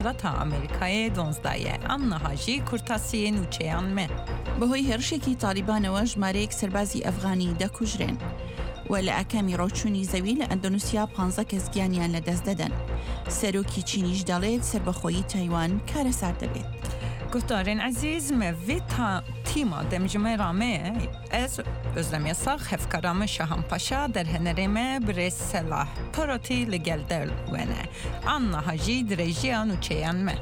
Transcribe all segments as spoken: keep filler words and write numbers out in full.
تا ئەمریکایە دۆنزدایە ئەم نەهاژی کورتاسیە نوچەیان مێ بەهۆی هێرشێکی تالیبانەوە ژمارەیەک سەربازی ئەفغانی دەکوژرێن و لە ئەکەمی ڕۆچوونی زەوی لە ئەندۆنوسیا پانزە کەس گیانیان لەدەست دەدەن. سەرۆکی چینیش دەڵێت سەربەخۆیی تایوان کارەسار دەبێت. گفتارین عزیز موی تا تیما دمجمه رامه از gözlem sağ hevkaramı Şahan Paşa der henereme bre selah parati legel del vene anna haji drejian uçeyan me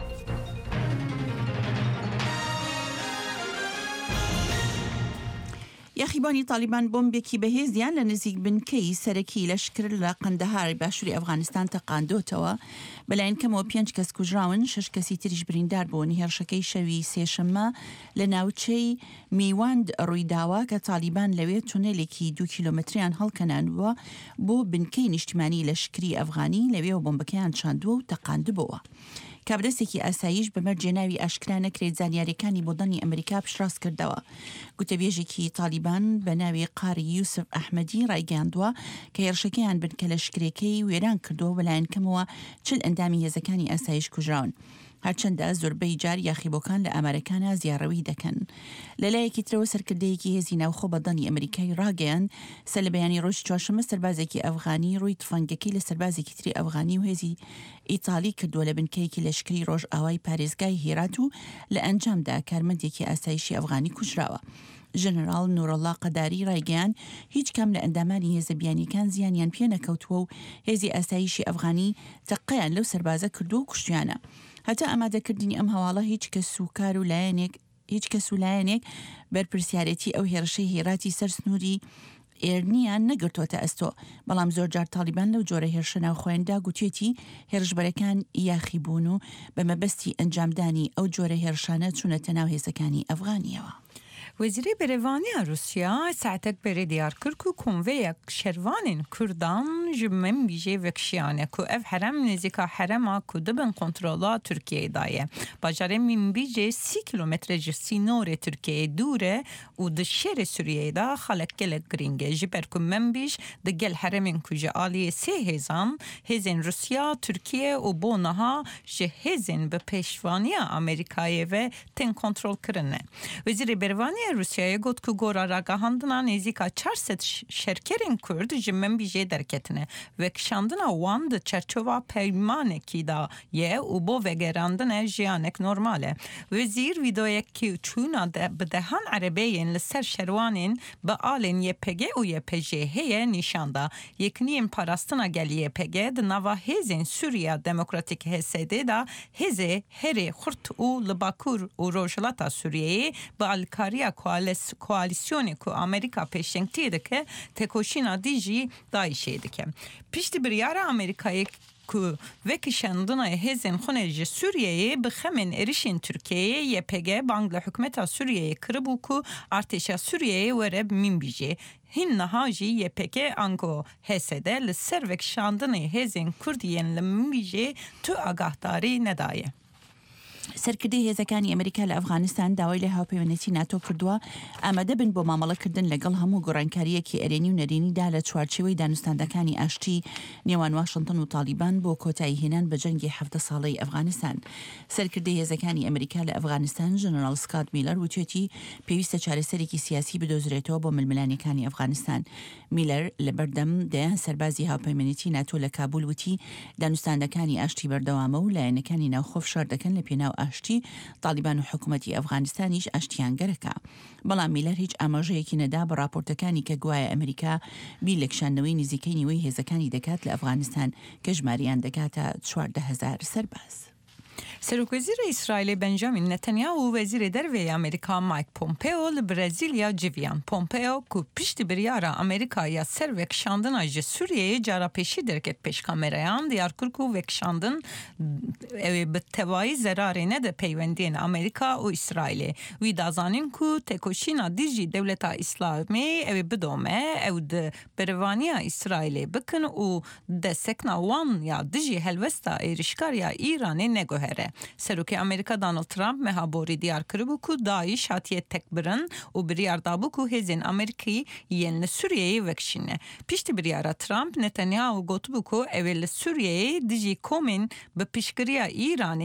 یاخیبانی طالبان بۆمبێکی بەهێزیان لە نزیک بنکەی سەرەکی لەشکر لە قەندەهار باشووری ئەفغانستان تەقاندۆتەوە بەلایەن کەمەوە پێنج کەس کوژراون شش کەسی تریش بریندار بوون. هێرشەکەی شەوی سێشەممە لە ناوچەی میواند ڕوویداوە کە طالبان لەوێ تونێلێکی دو کیلۆمتریان هەڵکەنانوە بۆ بنکەی نیشتیمانی لەشکری ئەفغانی لەوێ بۆمبەکەیان چاندووە و تەقاندبووە. کابرسێکی ئاسایش بەمەرجێ ناوی ئاشکرا نەکرێت زانیاریەکانی بۆدەنی ئەمریکا پشتڕاست کردەوە. گوتەبێژێکی طالبان بە ناوی قاری یوسف ئەحمەدی ڕایگەاندووە کە هێرشەکەیان بنکە لەشکرێکەی وێران کردووە بەلایەن کەمەوە چل ئەندامی هێزەکانی ئاسایش کوژراون. هەرچەندە زۆربەی جار یاخیبۆکان لە ئامارەکانە زیاڕەوی دەکەن. لەلایەکی ترەوە سەرکردەیەکی هێزی ناوخۆ بەدەنی ئەمریکای ڕاگەیان سەر لە بەیانی ڕۆژی چوارشەممە سەربازێکی ئەفغانی ڕووی تفەنگەکەی لە سەربازێکی تری ئەفغانی و هێزی ئیتالی کردووە لە بنکەیەکی لەشکری ڕۆژ ئاوای پارێزگای هێرات و لە ئەنجامدا کارمەندێکی ئاسایشی ئەفغانی کوژراوە. ژنەرال نورەڵا قەداری ڕایگەیان هیچ کەم لە ئەندامانی هێزە بیانیەکان زیانیان پێ نەکەوتووە و هێزی ئاسایشی ئەفغانی تەقەیان لەو سەربازە کردو و کوشتیانە. هەتا ئامادەکردنی ئەم هەواڵە هیچ کەس و کار و لایەنێک هیچ کەس و لایەنێک بەرپرسیارەتی ئەو هێرشەی هێراتی سەر سنووری ئێرنیان نەگرتوۆتە ئەستۆ، بەڵام زۆر جار طالبان لەو جۆرە هێرشە ناوخۆیاندا گوتێتی هێرشبەرەکان یاخی بوون و بە مەبەستی ئەنجامدانی ئەو جۆرە هێرشانە چوونەتە ناو هێزەکانی ئەفغانیەوە. وزیری بروانی روسیا ساعتک بر دیار کرد که کنویک شروانین کردان جمعن بیجه وکشیانه که اف حرم نزیکا حرم که دبن کنترولا ترکیه دایه. باجاره من بیجه سی کیلومتر جسی نور ترکیه دوره و دشیر سوریه دا خلق گل گرینگه جبر که من بیش دگل حرمین کجا آلی سه هزان هزین روسیا ترکیه و بونها جه هزین به پیشوانی امریکای و تن کنترول کرنه. وزیر بروانی روسیای گفت که گورا راگاهاندنا نزیکا چهارصد شرکرین کرد جمعن بیجه درکتنه و کشاندنا وان ده چرچوا پیمانه کی دا یه و با وگراندن جیانک نرماله. وزیر ویدویک که چونا بدهان عربیین لسر شروانین با آلین یه پگه و یه پجه هیه نشانده. یکنیم پاراستنا گل یه پگه ده نوا هزین سوریا دموکراتیک هسته دا هزه هره خورت و لباکور و روشلاتا سوریه با الکاریا koalisyonu ku Amerika peşengtiği ki tekoşina dici daişeydi ki. Pişti bir yara Amerika'yı ku vekişandına hezin xuneci Suriye'yi bixemin erişin Türkiye'ye Y P G Bangla hükümeta Suriye'yi kırıbu ku arteşa Suriye'yi vereb minbiji. Hin nahaji Y P G ango hesede li ser vekişandına hezin Kurdiyen li minbiji tu agahdari nedaye. سەرکردەی هێزەکانی ئەمریکا لە ئەفغانستان داوای لە هاوپەیوەندەتی ناتۆ کردووە ئامادە بن بۆ مامەڵەکردن لەگەڵ هەموو گۆڕانکاریەکی ئەرێنی و نەرێنیدا لە چوارچێوەی دانوستاندەکانی ئاشتی نێوان واشنگتن و طالبان بۆ کۆتایی هێنان بە جەنگی هەفتە ساڵەی ئەفغانستان. سەرکردەی هێزەکانی ئەمریکا لە ئەفغانستان ژنەرال سکات میلەر وتێتی پێویستە چارەسەرێکی سیاسی بدۆزرێتەوە بۆ ململانیەکانی ئەفغانستان. میلەر لە بەردەم دەیان سەربازی هاوپەیمانیەتی ناتۆ لە کابول وتی دانوستاندەکانی ئاشتی بەردەوامە و لایەنەکانی ناوخۆ فشار دەکەن لە پێناو ئاشتی طالبان و حکوومەتی ئەفغانستانیش ئاشتیانگەرەکە. بەڵام میلەر هیچ ئاماژەیەکی نەدا بە راپۆرتەکانی کە گوایە ئەمریکا بیر لە کشاندنەوەی نزیکەی نیوەی هێزەکانی دەکات لە ئەفغانستان کە ژماریان دەکاتە چواردە هەزار سەرباز. سرۆک وەزیر ئیسرائیل بنجامین نەتەنیاهو و وەزیر دەرەوەی ئەمریکا مایک پۆمپێۆ لە برەزیلیا جڤیان. پۆمپێۆ ku piştî biryara Amerîkaya ser vekişandina ji Sûriyeyê cara pêşî derket pêşkamerayan diyar kir ku vekişandin ew bi tevayî zerarê nede peywendiyên Amerîka û İsraîlê. Wî dazanin ku tekoşîna dijî dewleta İslamê ew bidome ew di berevaniya İsraîlê bikin û destekna wan ya dijî helwesta êrişkariya İranê neguhere. سروکی امریکا دانالد ترامپ مهابوری دیار کربو کو داعش هاتیه تکبرن و بریار دابو کو هزین امریکی ین سوریه وکشینه. پیشتی بریارا ترامپ نتانیاهو گوتبو کو اول سوریه دیجی کومین به پیشگیری ایران